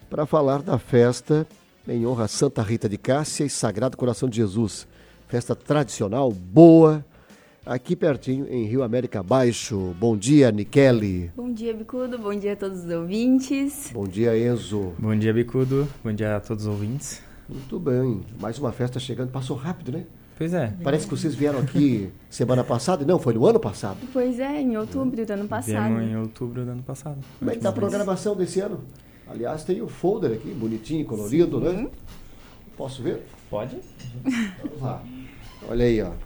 para falar da festa em honra a Santa Rita de Cássia e Sagrado Coração de Jesus. Festa tradicional, boa, aqui pertinho em Rio América Baixo. Bom dia, Nikele. Bom dia, Bicudo. Bom dia a todos os ouvintes. Bom dia, Enzo. Bom dia, Bicudo. Bom dia a todos os ouvintes. Muito bem. Mais uma festa chegando. Passou rápido, né? Pois é. Parece que vocês vieram aqui semana passada. Não, foi no ano passado. Pois é, em outubro do ano passado. Viemos em outubro do ano passado. Como é que está a programação desse ano? Aliás, tem o folder aqui, bonitinho, colorido, né? Posso ver? Pode. Vamos lá. Olha aí, ó.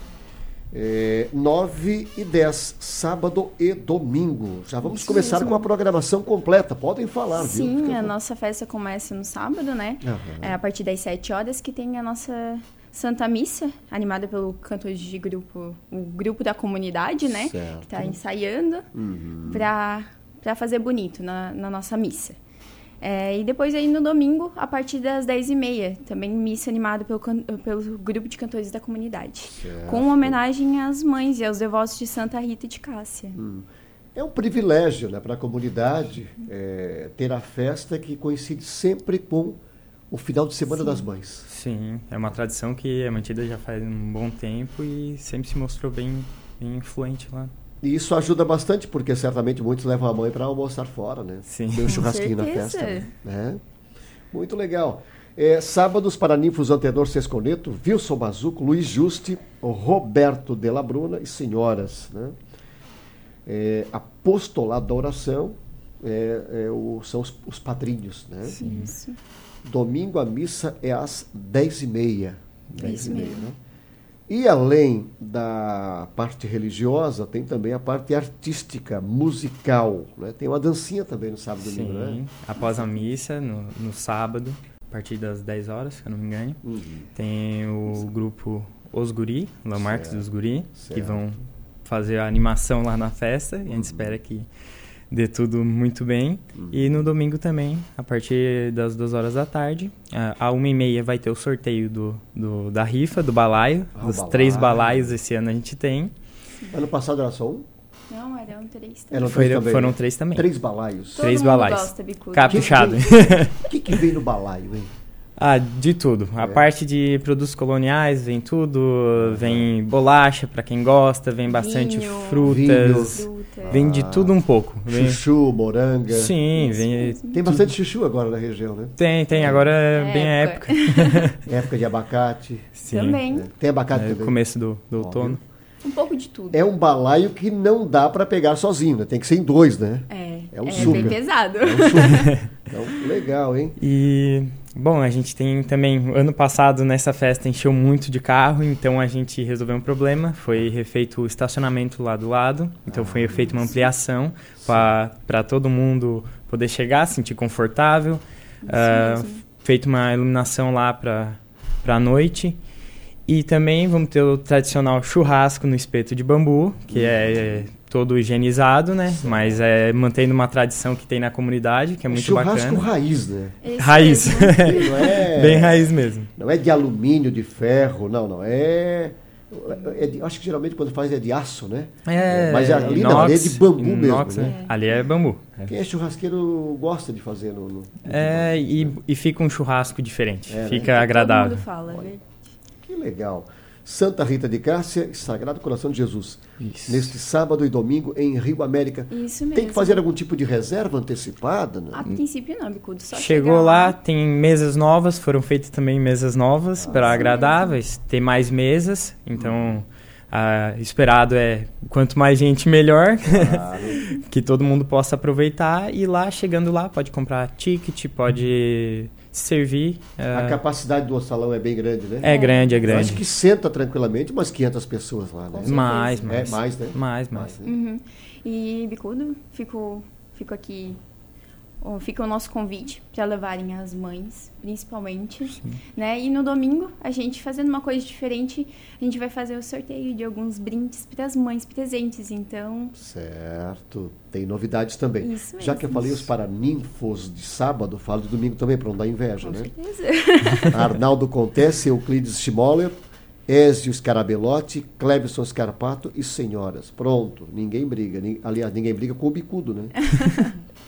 9 e 10, sábado e domingo. Já vamos começar com a programação completa. Podem falar, viu? Sim, a nossa festa começa no sábado, né? Aham. É a partir das 7 horas que tem a nossa Santa Missa, animada pelo cantores de grupo, o grupo da comunidade, né? Certo. Que está ensaiando para fazer bonito na nossa missa. E depois aí no domingo, a partir das 10h30, também missa animada pelo grupo de cantores da comunidade. Certo. Com homenagem às mães e aos devotos de Santa Rita de Cássia. É um privilégio, né, para a comunidade ter a festa que coincide sempre com o final de Semana das Mães. Sim, é uma tradição que é mantida já faz um bom tempo e sempre se mostrou bem influente lá. E isso ajuda bastante, porque certamente muitos levam a mãe para almoçar fora, né? Sim. Tem um churrasquinho na certeza. festa, né? Muito legal. Sábados para Ninfos Antenor Sesconeto, Wilson Mazuco, Luiz Juste, Roberto de la Bruna e senhoras, né? Apostolado da Oração são os padrinhos, né? Sim. Isso. Domingo a missa é às 10h30. Isso mesmo. Né? E além da parte religiosa, tem também a parte artística, musical. Né? Tem uma dancinha também no sábado e domingo, Sim. né? Após a missa, no sábado, a partir das 10 horas, se eu não me engano, tem o grupo Os Guri, Lamarques dos Guri, Certo. que vão fazer a animação lá na festa. E a gente espera que dê tudo muito bem. E no domingo também, a partir das 2 horas da tarde, à 1h30 vai ter o sorteio da rifa, do balaio. Os balaio. 3 balaios esse ano a gente tem. Ano passado era só um? Não, eram 3 também. Eram 3 também, Foram né? 3 também. 3 balaios. Todo 3 mundo balaios. gosta, Bicudo. Caprichado. O que vem no balaio, hein? De tudo. A parte de produtos coloniais, vem tudo. Vem bolacha, para quem gosta. Vem bastante Vinho. frutas. Fruta. Vem de tudo um pouco. Vem... Chuchu, moranga. Sim, Isso vem... mesmo. Tem bastante chuchu agora na região, né? Tem. Agora é bem a época. Época de abacate. Sim. Também. Tem abacate É também. começo do outono. Um pouco de tudo. É um balaio que não dá para pegar sozinho, né? Tem que ser em 2, né? É um super. bem pesado. Então, legal, hein? E, bom, a gente tem também, ano passado nessa festa encheu muito de carro, então a gente resolveu um problema, foi refeito o estacionamento lá do lado, então foi feita uma ampliação para todo mundo poder chegar, se sentir confortável, feito uma iluminação lá para a noite. E também vamos ter o tradicional churrasco no espeto de bambu, que é todo higienizado, né? Mas mantendo uma tradição que tem na comunidade, que é muito Churrasco bacana. raiz, né? Esse Raiz. mesmo. Não é, Bem raiz mesmo. não é de alumínio, de ferro, não. Acho que geralmente quando faz é de aço, né? Mas ali inox, não, ali é de bambu inox, mesmo, né? Ali é bambu. Quem é churrasqueiro gosta de fazer no E fica um churrasco diferente. Né? Fica Todo agradável. mundo fala, né? Que legal. Santa Rita de Cássia e Sagrado Coração de Jesus. Isso. Neste sábado e domingo em Rio América. Isso mesmo. Tem que fazer algum tipo de reserva antecipada? Né? A princípio não, Bicudo. Só Chegou chegar lá, tem mesas novas, foram feitas também mesas novas para agradáveis. Tem mais mesas, então esperado quanto mais gente melhor, que todo mundo possa aproveitar. E lá, chegando lá, pode comprar ticket, pode se servir. A capacidade do salão é bem grande, né? É grande, é Eu grande. acho que senta tranquilamente umas 500 pessoas lá, né? Mais, É mais, né? Mais. né? Uhum. E, Bicudo, fico aqui. Fica o nosso convite para levarem as mães, principalmente, né? E no domingo, a gente fazendo uma coisa diferente, a gente vai fazer o sorteio de alguns brindes para as mães presentes, então... Certo. Tem novidades também. Isso Já mesmo. que eu falei os paraninfos de sábado, falo de domingo também, para não dar inveja, Com né? certeza. Arnaldo Contesse, Euclides Schmoller, Ézio Scarabelotti, Clebson Scarpato e senhoras. Pronto, ninguém briga. Aliás, ninguém briga com o bicudo, né?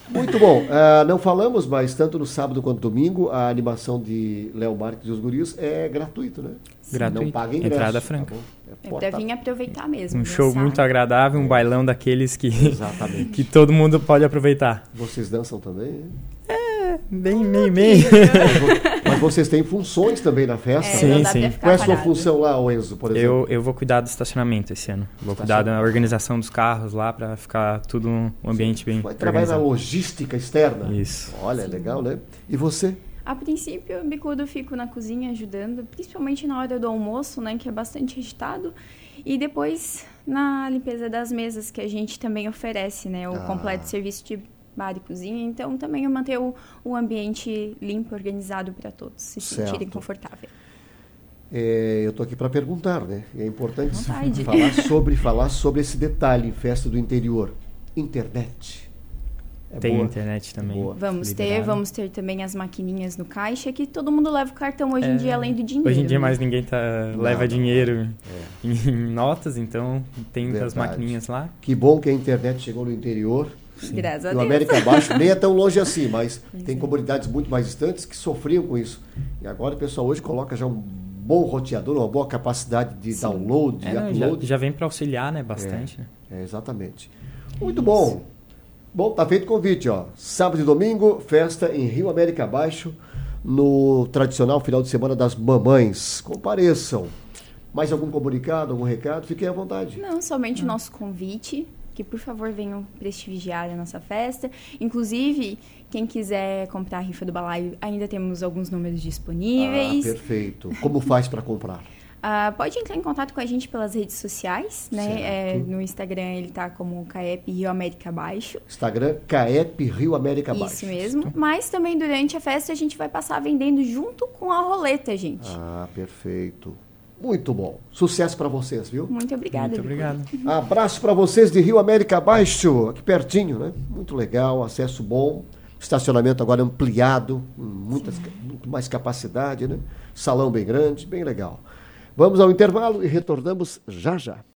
Muito bom. Não falamos, mas tanto no sábado quanto no domingo, a animação de Léo Marques e os Guris é gratuito, né? Gratuito. Não paga ingresso. Entrada franca. É pra vir aproveitar mesmo. Um show dançar. muito agradável, um bailão daqueles que, Exatamente. que todo mundo pode aproveitar. Vocês dançam também? Bem, meio. Mas vocês têm funções também na festa? Sim, não dá sim. pra ficar Qual é a sua parado. função lá, Enzo, por exemplo? Eu vou cuidar do estacionamento esse ano. Vou cuidar da organização dos carros lá para ficar tudo um ambiente bem Vai trabalhar na organizado. logística externa? Isso. Olha, legal, né? E você? A princípio, Bicudo, eu fico na cozinha ajudando, principalmente na hora do almoço, né, que é bastante agitado. E depois na limpeza das mesas, que a gente também oferece, né, o completo serviço de bar e cozinha. Então, também eu manter o ambiente limpo, organizado para todos se sentirem confortáveis. Eu estou aqui para perguntar, né? É importante Vontade. falar sobre esse detalhe em festa do interior. Internet. Tem boa? internet também. Boa. Vamos ter também as maquininhas no caixa, que todo mundo leva o cartão hoje em dia, além do dinheiro. Hoje em dia né? mais ninguém leva dinheiro em notas, notas, tem as Verdade. maquininhas lá. Que bom que a internet chegou no interior. Graças a E o Deus. América Abaixo nem é tão longe assim, mas tem comunidades muito mais distantes que sofriam com isso. E agora o pessoal hoje coloca já um bom roteador, uma boa capacidade de download, de upload. Já vem para auxiliar, né? Bastante, né? Exatamente. Muito bom. Bom, tá feito o convite, ó. Sábado e domingo, festa em Rio América Abaixo, no tradicional final de semana das mamães. Compareçam. Mais algum comunicado, algum recado? Fiquem à vontade. Não, somente o nosso convite, que por favor venham prestigiar a nossa festa. Inclusive, quem quiser comprar a rifa do balaio, ainda temos alguns números disponíveis. Perfeito. Como faz para comprar? Pode entrar em contato com a gente pelas redes sociais, né? No Instagram ele tá como CAEP Rio América Abaixo. Instagram, CAEP Rio América Abaixo. Isso mesmo. Mas também durante a festa a gente vai passar vendendo junto com a roleta, gente. Perfeito. Muito bom. Sucesso para vocês, viu? Muito obrigada. Muito obrigado. Abraço para vocês de Rio América Abaixo, aqui pertinho, né? Muito legal, acesso bom, estacionamento agora ampliado, com muito mais capacidade, né? Salão bem grande, bem legal. Vamos ao intervalo e retornamos já já.